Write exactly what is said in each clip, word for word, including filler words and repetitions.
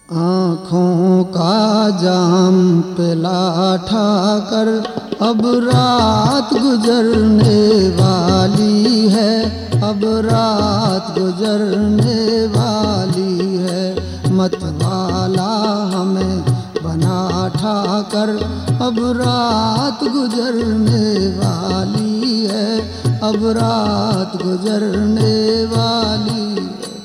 आँखों का जाम पिला ठाकर अब रात गुजरने वाली है, अब रात गुजरने वाली है। मतवाला हमें बना ठाकर अब रात गुजरने वाली है, अब रात गुजरने वाली है।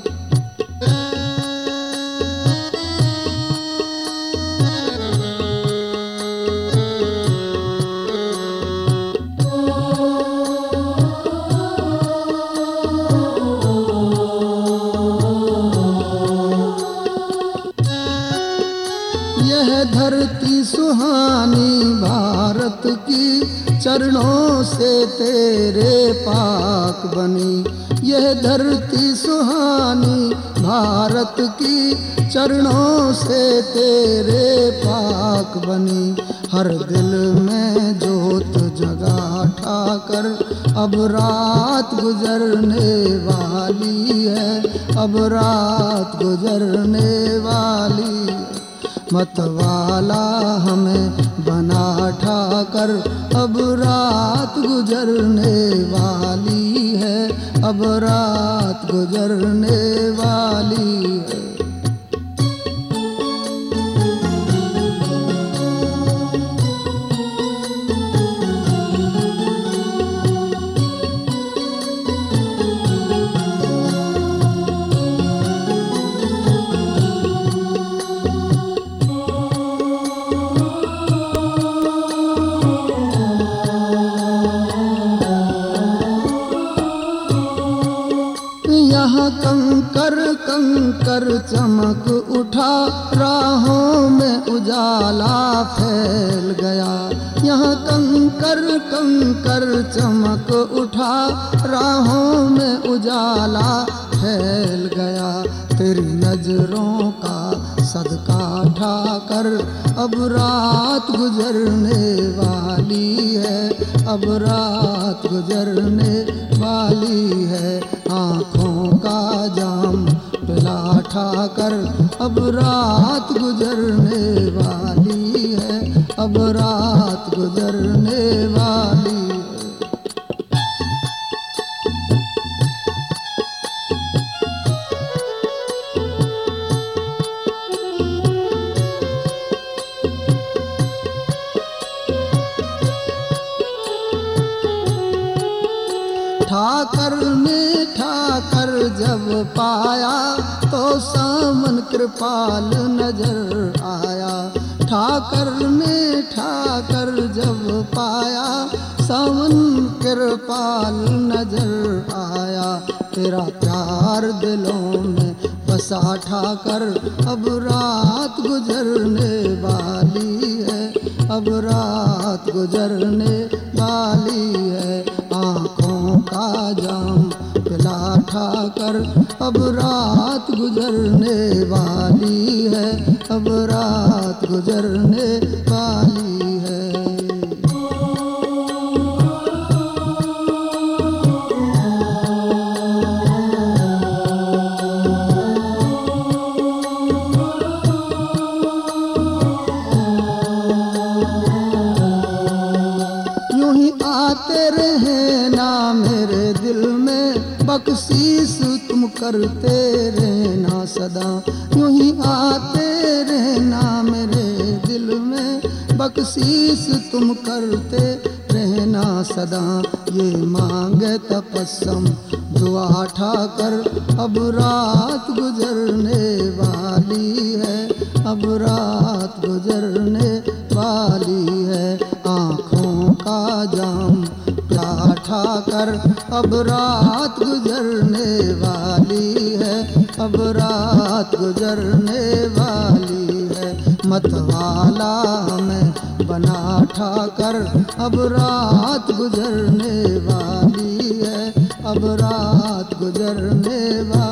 यह धरती सुहानी भारत की चरणों से तेरे पाक बनी। यह धरती सुहानी भारत की चरणों से तेरे पाक बनी। हर दिल में जोत जगा ठाकर अब रात गुजरने वाली है, अब रात गुजरने वाली है। मतवाला हमें बना ठाकर अब रात गुजरने वाली है, अब रात गुजरने वाली है। यहाँ कंकर कंकर चमक उठा, राहों में उजाला फैल गया। यहाँ कंकर कंकर चमक उठा, राहों में उजाला फैल गया। तेरी नजरों का सदका ठाकर अब रात गुजरने वाली है, अब रात गुजरने वाली है। आँखों का जाम पिला ठाकर अब रात गुजरने वाली है, अब रात गुजरने वाली है। ठाकर ने ठाकर जब पाया तो सामन कृपाल नजर आया। ठाकर ने ठाकर जब पाया सामन कृपाल नजर आया। तेरा प्यार दिलों में बसा ठाकर अब रात गुजरने वाली है, अब रात गुजरने वाली है। आँखों का जाम पिला ठाकर अब रात गुजरने वाली है, अब रात गुजरने वाली है। यूं ही आते रहे ना मेरे दिल में, बख्शीश तुम करते रहना सदा। यूं ही आते रहना मेरे दिल में, बख्शीश तुम करते रहना सदा। ये मांगे तपस्सम दुआ ठाकर अब रात गुजरने वाली है, अब रात गुजरने वाली है। आँखों का जाम पिला ठाकर अब रात गुजरने वाली है, अब रात गुजरने वाली है। मतवाला हमें बना ठाकर अब रात गुजरने वाली है, अब रात गुजरने वाली